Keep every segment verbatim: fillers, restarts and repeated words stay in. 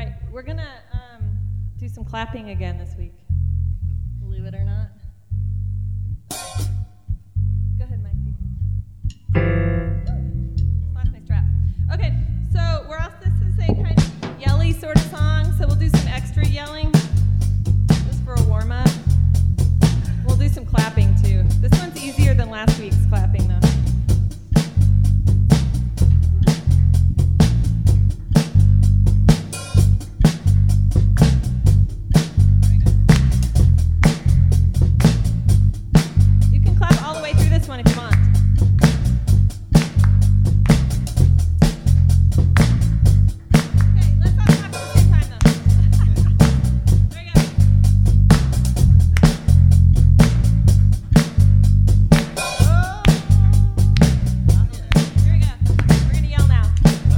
right, we're gonna um, do some clapping again this week. Believe it or not. Go ahead, Mike. Lost my strap. Okay, so we're also this is a kind of yelly sort of song, so we'll do some extra yelling just for a warm up. We'll do some clapping too. This one's easier than last week's clapping though. One if you want. Okay, let's all clap at the same time though. There you go. Oh. Here we go. We're gonna yell now.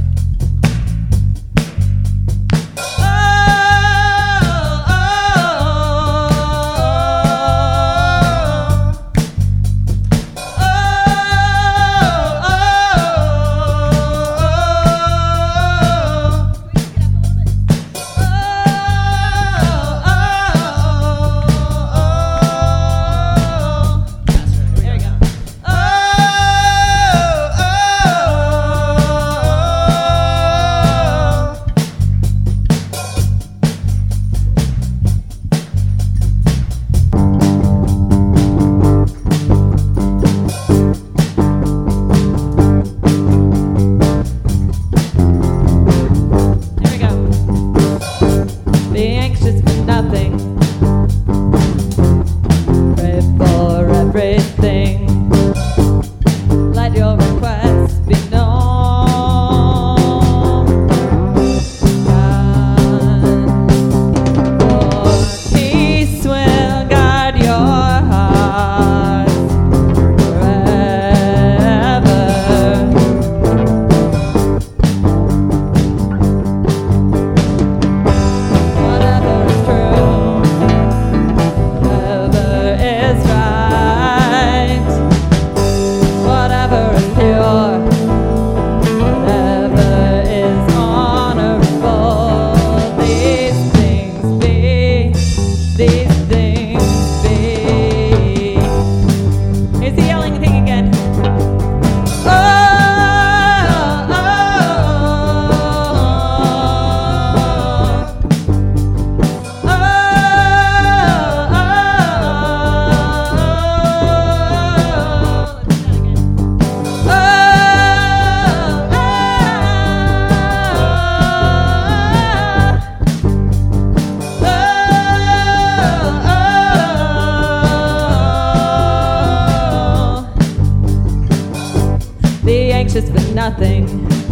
Anxious for nothing,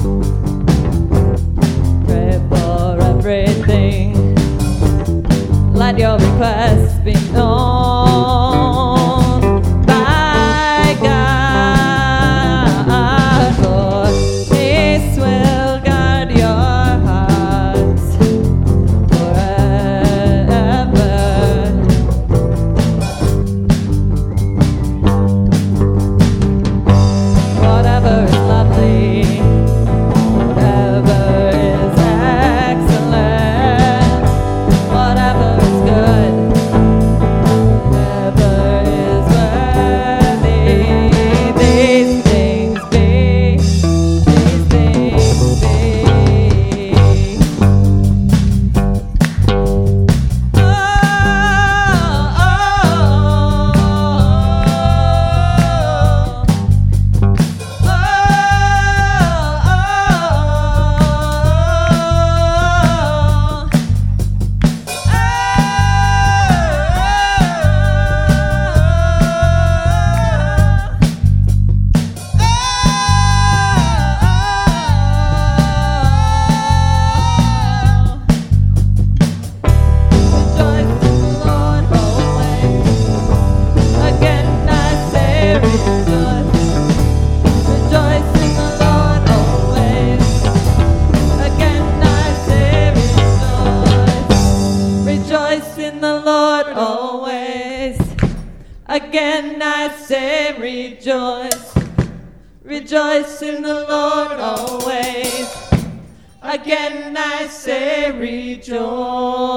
pray for everything, let your requests be known by God, for peace will guard your hearts forever. Whatever is lovely, whatever is excellent, whatever is good, whatever is worthy, these things be, these things be. Oh, oh, oh. Again I say rejoice, rejoice in the Lord always. Again I say rejoice.